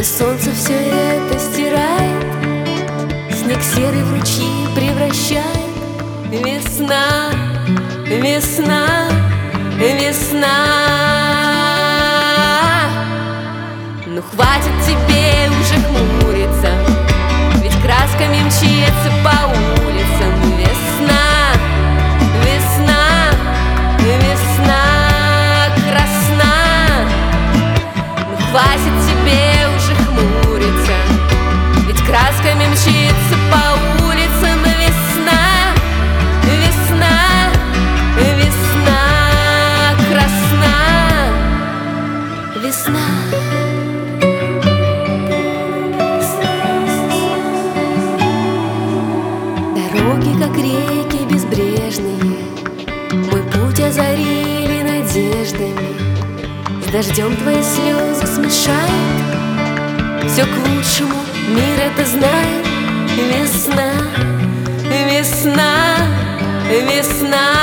Но солнце все это стирает, снег серый в ручьи превращает. Весна, весна, весна. Ну хватит тебе уже хмуриться, ведь красками мчится по улицам. Весна, весна, весна красна. Ну хватит тебе уже хмуриться, ведь красками мчится по улицам. Весна, весна, весна красна. Весна. Дороги, как реки безбрежные, мой путь озарили надеждами. С дождем твои слезы смешает, все к лучшему, мир это знает. Весна, весна, весна.